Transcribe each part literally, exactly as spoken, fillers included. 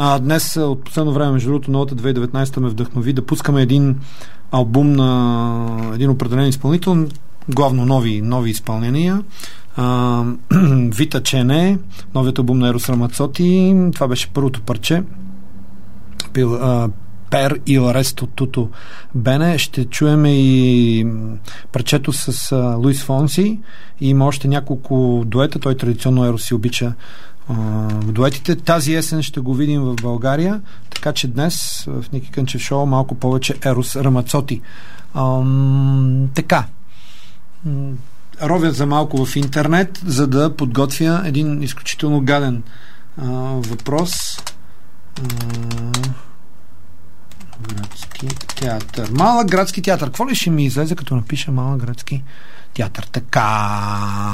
А, днес от последно време, между другото, новата две хиляди и деветнадесета ме вдъхнови да пускаме един албум на един определен изпълнител, главно нови, нови изпълнения. А, Вита Чене, новият албум на Ерос Рамацоти. Това беше първото парче. Пил, а, Пер и Ресто Туто Бене. Ще чуем и парчето с а, Луис Фонси. И има още няколко дуета. Той традиционно Ерос си обича а, в дуетите. Тази есен ще го видим в България. Така че днес в Ники Кънчев шоу малко повече Ерос Рамацоти. Ам, така. Ровят за малко в интернет, за да подготвя един изключително гаден а, въпрос. А, градски театър. Малък градски театър. Какво ли ще ми излезе, като напиша Малък градски театър? Така.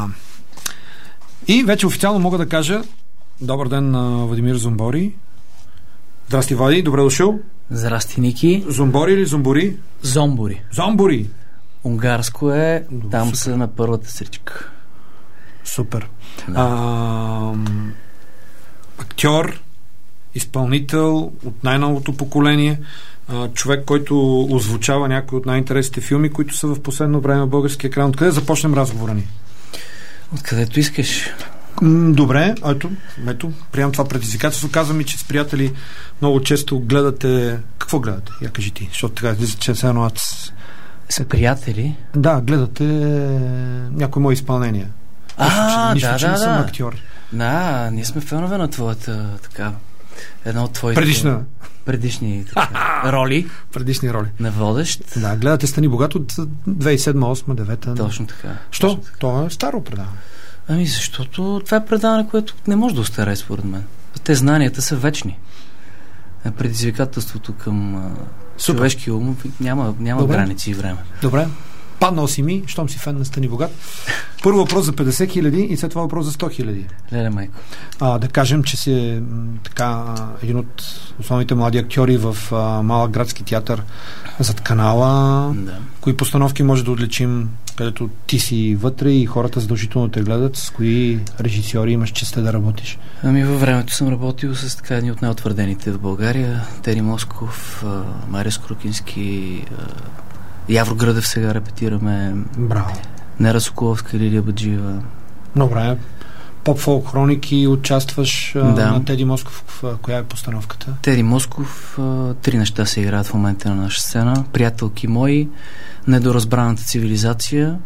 И вече официално мога да кажа добър ден на Владимир Зомбори. Здрасти, Влади. Добре дошъл. Здрасти, Ники. Зомбори или Зомбори? Зомбори. Зомбори. Унгарско е, там Супер. са на първата сричка. Супер. Да. А, актьор, изпълнител от най-новото поколение, а, човек, който озвучава някои от най-интересните филми, които са в последно време в българския екран. Откъде започнем разговора ни? Откъдето искаш. М, добре, ето, ето, приемам това предизвикателство. Казва ми, че с приятели много често гледате... Какво гледате? Я кажи ти, защото така излиза, че се едно аз... Са приятели? Да, гледате някои мои изпълнения. А, нищо, да, че да, не съм да. актьор. Да, ние сме фенове на твоята, така, една от твоите... Предишна. Предишни така, роли. Предишни роли. На водещ. Да, гледате Стани богат от две хиляди и седма, осма, девета. Точно така. Що? Точно така. То е старо предаване. Ами защото това е предаване, което не може да остарее според мен. Те знанията са вечни. Предизвикателството към а, човешки ум няма, няма граници и време. Добре. Паднал си ми, щом си фен на Стани богат. Първо въпрос за петдесет хиляди и след това въпрос за сто хиляди. Леле, майко. А, да кажем, че си м, така един от основните млади актьори в а, Малък градски театър зад канала. Да. Кои постановки може да отличим, където ти си вътре и хората задължително те гледат, с кои режисьори имаш честта да работиш? Ами във времето съм работил с така едни от най-утвърдените в България. Тери Москов, Мария Скрукински, Явро Гръдев сега репетираме. Браво. Нера Соколовска, Лилия Баджиева. Добре. Поп-фолк хроники участваш да. На Теди Москов. В коя е постановката? Теди Москов. Три неща се играят в момента на наша сцена. Приятелки мои, Недоразбраната цивилизация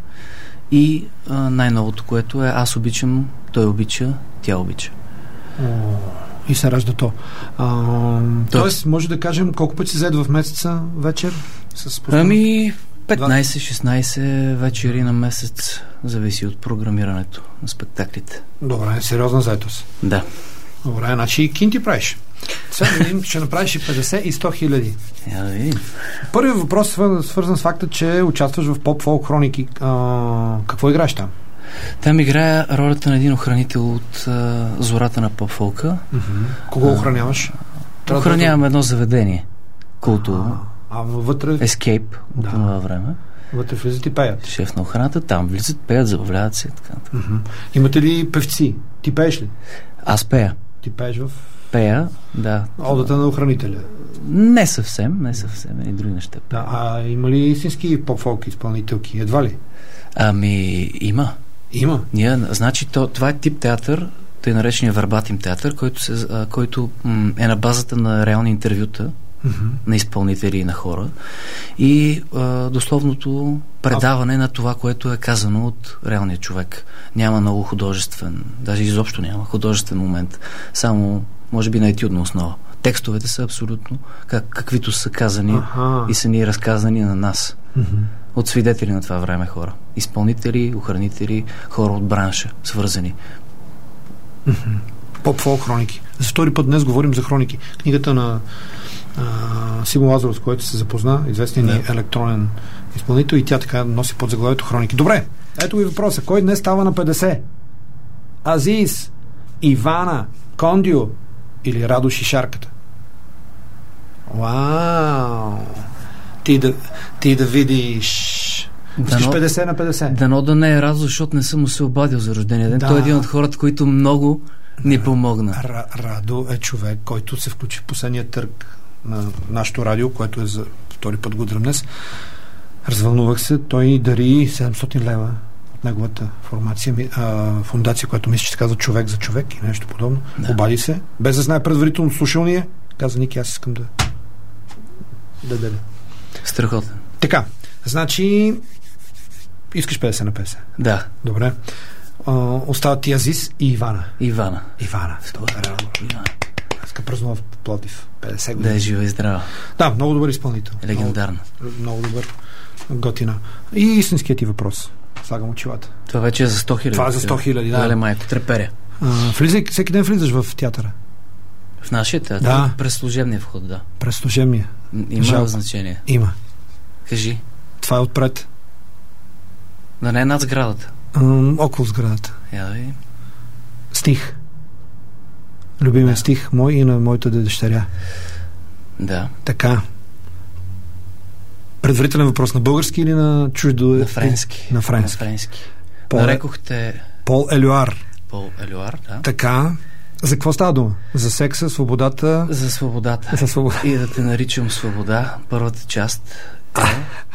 и а, най-новото, което е Аз обичам, той обича, тя обича. О, и се ражда то. А, тоест, може да кажем колко пъти се заед в месеца вечер? С ами петнайсет-шестнайсет вечери на месец, зависи от програмирането на спектаклите. Добре, сериозна заетост. Да. Добре, значи и кинти правиш. Сега да видим, ще направиш и петдесет и сто хиляди. Я да видим. Първият въпрос е свързан с факта, че участваш в поп-фолк хроники. А, какво играеш там? Там играя ролята на един охранител от а, зората на поп-фолка. Mm-hmm. Кого а, охраняваш? Охранявам едно заведение. Култово. А, а вътре... Escape от да. това време. Вътре влизат и пеят. Шеф на охраната, там влизат, пеят, забавляват се. Така, така. Mm-hmm. Имате ли певци? Ти пееш ли? Аз пея. Ти пееш в... Пея, да. Одата на охранителя? Не съвсем, не съвсем. И други неща. Да, а има ли истински поп-фолк изпълнителки? Едва ли? Ами, има. Има? Ние, значи, то, това е тип театър, тъй наречения вербатим театър, който, се, а, който м, е на базата на реални интервюта mm-hmm. на изпълнители и на хора и а, дословното предаване а... на това, което е казано от реалния човек. Няма много художествен, даже изобщо няма художествен момент. Само, може би, на етюдна основа. Текстовете са абсолютно как, каквито са казани Аха. И са ни разказани на нас. Mm-hmm. От свидетели на това време хора. Изпълнители, охранители, хора от бранша, свързани. Mm-hmm. Поп-фолк хроники. За втори път днес говорим за хроники. Книгата на а, Симон Лазаров, с който се запозна, известен ни да. електронен изпълнител, и тя така носи под заглавието хроники. Добре, ето ви въпроса. Кой днес става на петдесет? Азис, Ивана, Кондио или Радо Шишарката? Вау! Ти да, ти да видиш... Дано, петдесет на петдесет. Дано да не е Радо, защото не съм му се обадил за рождения ден. Да. Той е един от хората, които много ни помогна. Р- Радо е човек, който се включи в последния търг на нашото радио, което е за втори път го удрям днес. Развълнувах се. Той дари седемстотин лева от неговата формация, а, фундация, която мисля, че се казва Човек за човек и нещо подобно. Да. Обади се. Без да знае предварително слушал ни е. Каза, Ники, аз искам да да деля. Страхотен. Така, значи искаш петдесет на петдесет? Да. Добре. А, остават ти Азис и Ивана. Ивана. Ивана. Ивана. Ивана. Аз ка празнува в Пловдив. петдесет години. Да е жива и здрава. Да, много добър изпълнител. Легендарно. Много, много добър. Готина. И истинският ти въпрос. Слагам очилата. Това вече е за сто хиляди. Това е за сто хиляди, да. Леле, майко, треперя. А, влизай, всеки ден влизаш в театъра? В нашия театър? Да. През служебния вход, да. През служебния? Има Жалко. Значение. Има. Кажи. Това е отпред. Да не е над сградата. М- около сградата. Я да видим. Стих. Любимия да. Стих мой и на моята дъщеря. Да. Така. Предварителен въпрос на български или на чуждо? На френски. На френски. На френски. Пол... Нарекохте... Пол Елюар. Пол Елюар, да. Така. За какво става дума? За секса, свободата? За свободата. За свобода. И да те наричам свобода. Първата част е...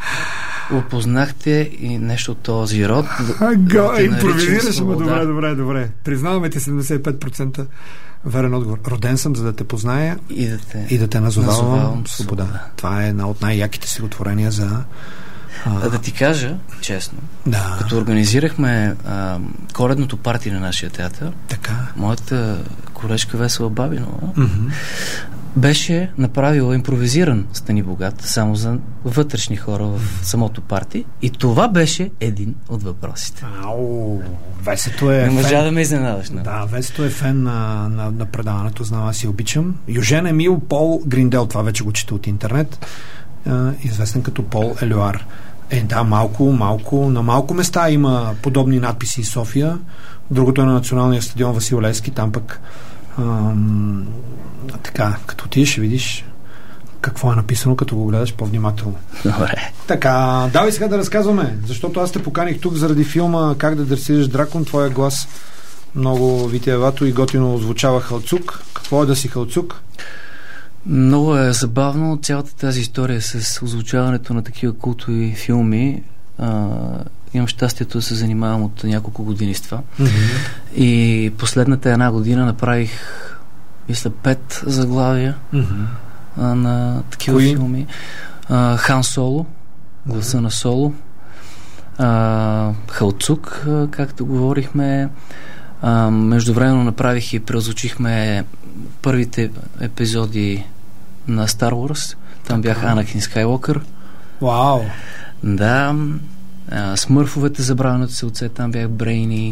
Опознахте и нещо от този род. А, да импровизираш, ма добре, добре, добре. Признаваме ти седемдесет и пет процента верен отговор. Роден съм, за да те позная и да те, и да те назовавам, назовавам свобода. свобода. Това е една от най-яките стихотворения за... А... а да ти кажа, честно, да. Като организирахме а, коледното парти на нашия театър, така. Моята колежка Весела Бабинова mm-hmm. беше направила импровизиран Стани богат само за вътрешни хора в самото парти и това беше един от въпросите. Ау, Весето е Не можа фен... да ме изненадаш. Не? Да, Весето е фен на, на, на предаването, знам, аз си обичам. Южен Емил Пол Гриндел, това вече го чета от интернет, uh, известен като Пол Елюар. Е, да, малко, малко, на малко места има подобни надписи в София. Другото е на Националния стадион Васил Левски, там пък ам, така, като отидеш ще видиш какво е написано, като го гледаш по-внимателно. Добре. Така, давай сега да разказваме, защото аз те поканих тук заради филма Как да дресираш дракон, твоя глас много витиевато и готино озвучава Халцук. Какво е да си Халцук? Много е забавно цялата тази история с озвучаването на такива култови филми. А, имам щастието да се занимавам от няколко години с това. Mm-hmm. И последната една година направих, мисля, пет заглавия mm-hmm. а, на такива Кои? филми. А, Хан Соло, гласа mm-hmm. на Соло. А, Халцук, а, както говорихме. А, междувременно направих и преозвучихме първите епизоди на Star Wars. Там бях Анакин Скайуокър. Вау! Да. А, Смърфовете, забравеното се отце, там бях Брейни.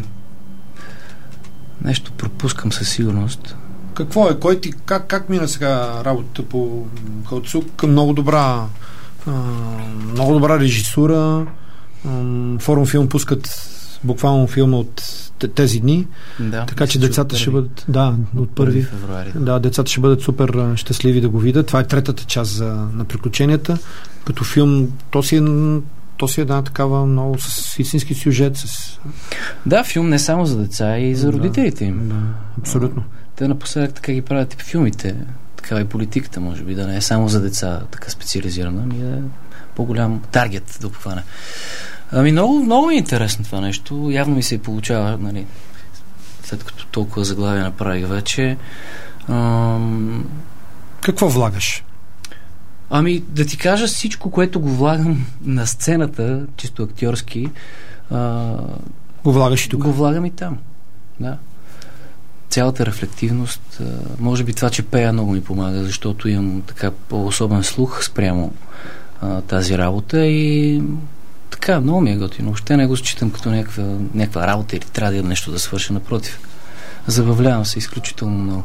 Нещо пропускам със сигурност. Какво е? Кой ти, как, как мина сега работата по Халцук? Много добра а, много добра режисура. А, Форум Филм пускат буквално филма от тези дни. Да, така че децата ще бъдат да, от първи февруари. Да, децата ще бъдат супер щастливи да го видят. Това е третата част за, на приключенията. Като филм, то си е то си е една такава много с истински сюжет. С... Да, филм не само за деца, и за родителите им. Да, абсолютно. Те напоследък така ги правят и филмите. Такава и политиката, може би, да не е само за деца така специализирана, ами да е по-голям таргет да обхване. Ами много, много е интересно това нещо. Явно ми се получава, нали, след като толкова заглавия направих вече. Ам... Какво влагаш? Ами, да ти кажа, всичко, което го влагам на сцената, чисто актьорски, а... го влагаш и тук? Го влагам и там, да. Цялата рефлективност, а... може би това, че пея, много ми помага, защото имам така по-особен слух спрямо а, тази работа и така, много ми е готино. Въобще не го считам като някаква, някаква работа или трябва да нещо да свърша, напротив. Забавлявам се изключително много.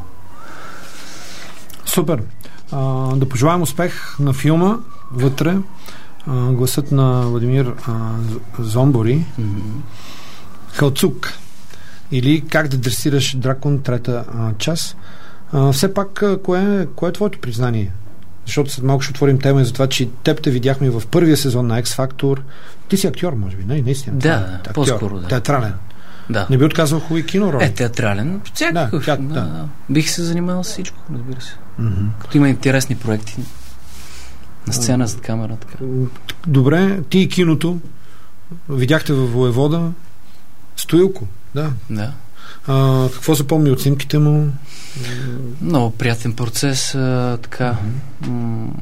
Супер! А, да пожелаем успех на филма вътре. А, гласът на Владимир а, Зомбори. Mm-hmm. Халцук. Или Как да дресираш дракон, трета а, част. А, все пак, кое, кое е твоето признание? Защото след малко ще отворим тема и за това, че теб те видяхме в първия сезон на X Factor. Ти си актьор, може би, не? Наистина. Да, актьор, по-скоро, да. Театрален. Да. Не би отказал хубави кино роли. Е, театрален. Всякакъв. Да, да, да. да. Бих се занимавал с всичко, разбира се. Mm-hmm. Като има интересни проекти на сцена, зад камера, така. Добре, ти и киното видяхте във Воевода Стоилко, да. Да. А, какво се помни от снимките му? Много приятен процес, а, така. Mm-hmm. М-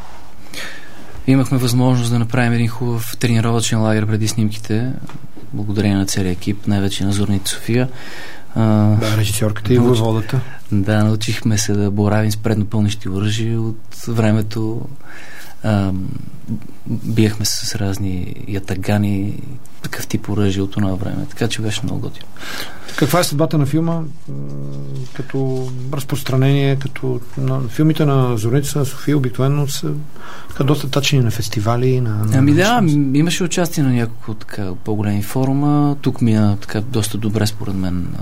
имахме възможност да направим един хубав тренировъчен лагер преди снимките, благодарение на целия екип, най-вече на Зорница София. А, да, режисьорката и науч... Воеводата. Да, научихме се да боравим с преднопълнищи оръжия от времето. А, биехме се с разни ятагани, такъв тип оръжие от това време, така че беше много готино. Каква е съдбата на филма като разпространение, като на филмите на Зорница София обикновено са така доста тачени на фестивали, на... на ами да, на... имаше участие на няколко така по-големи форума. Тук мина така доста добре според мен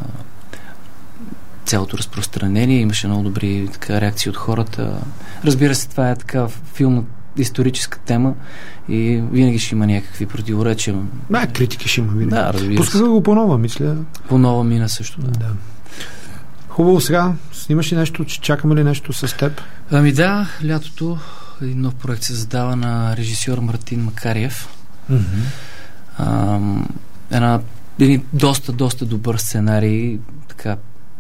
цялото разпространение. Имаше много добри така реакции от хората. Разбира се, това е така филм, историческа тема и винаги ще има някакви противоречия. Да, критики ще има винаги. Да, разбира се. Пускаха го по-нова, мисля. По-нова мина също, да. да. Хубаво, сега снимаш ли нещо, чакаме ли нещо с теб? Ами да, лятото един нов проект се задава на режисьор Мартин Макариев. Mm-hmm. А, една, един доста, доста добър сценарий, така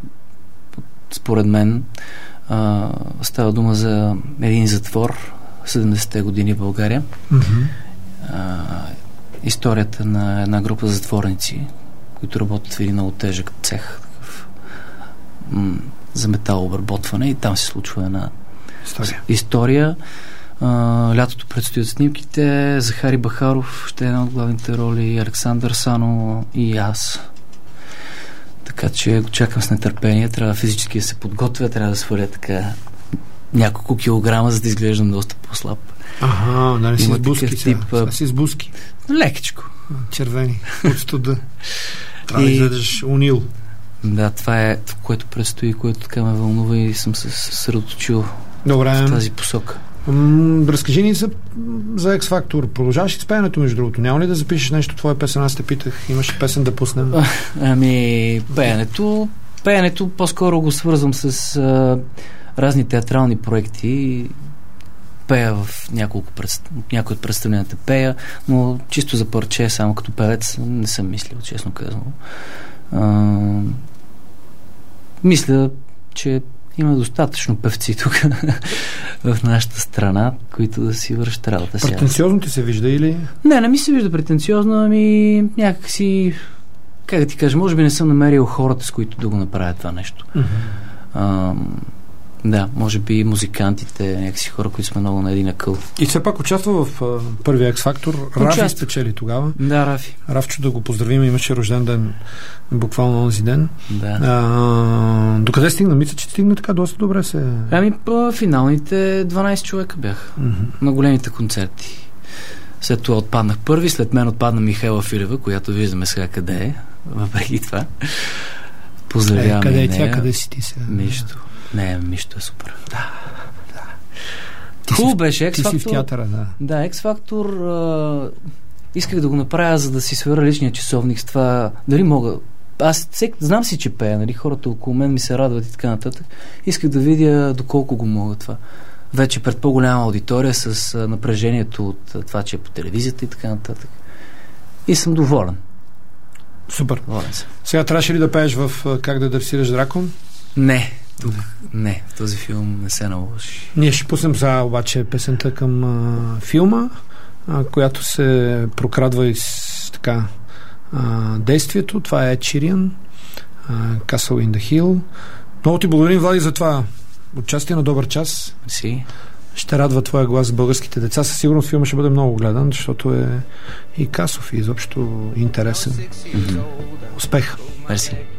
според мен. А, става дума за един затвор седемдесетте години в България. Mm-hmm. А, историята на една група затворници, които работят в един много тежък цех такъв, м- за металообработване и там се случва една история. история. А, лятото предстоят снимките. Захари Бахаров ще е една от главните роли, Александър Сано и аз. Така че го чакам с нетърпение. Трябва физически да се подготвя, трябва да сваля така няколко килограма, за да изглеждам доста по-слаб. Ага, да не си с буски тип, сега. си с буски. Лекичко. Червени. От студа. Трябва да изгледаш унил. Да, това е което предстои, което така ме вълнува и съм се съсредоточил в тази посока. М- разкажи ни за, за X-Factor. Продължаваш ли с пеенето, между другото? Няма ли да запишеш нещо твоя песен? Аз те питах. Имаш песен да пуснем? А, ами, пеенето пеенето по-скоро го свързвам с а, разни театрални проекти. Пея в няколко пред... някои от представленията пея, но чисто за парче, само като певец не съм мислил, честно казано. А, мисля, че има достатъчно певци тук в нашата страна, които да си вършат работа. Претенциозно ти се вижда или? Не, не ми се вижда претенциозно, ами някак си, как да ти кажа, може би не съм намерил хората, с които да го направят това нещо. Mm-hmm. А, да, може би музикантите, някакси хора, които сме много на един акъл. И все пак участва в а, първия X-Factor. Рафи спечели тогава. Да, Рафи. Рафчо, да го поздравим, имаше рожден ден буквално онзи ден. Да. А, докъде стигна? Мисля, че стигна така доста добре се... Ами по финалните дванайсет човека бяха. Mm-hmm. На големите концерти. След това отпаднах първи, след мен отпадна Михайла Филева, която виждаме сега къде е, въпреки това. Поздравяваме е, къде е нея. тя, къде си ти сега? Мишто. Не, Мишто е супер. Да, да. Хубаво беше X-Factor. Ти си в театъра, да. Да, X-Factor а, исках да го направя, за да си свера личния часовник с това. Дали мога... Аз сек, знам си, че пея, нали? Хората около мен ми се радват и така нататък. Исках да видя доколко го мога това. Вече пред по-голяма аудитория с а, напрежението от а, това, че е по телевизията и така нататък. И съм доволен. Супер. Доволен съм. Сега трябваше ли да пееш в Как да дресираш дракон? Не. Тук. Не. В този филм не се наложи. Ние ще пуснем за обаче песента към а, филма, а, която се прокрадва из така а, действието. Това е Ed Sheeran, Castle in the Hill. Много ти благодарим, Влади, за това участие на Добър час. Си. Ще радва твоя глас за българските деца. Със сигурност филма ще бъде много гледан, защото е и касов, и изобщо интересен. Mm-hmm. Успех! Мерси.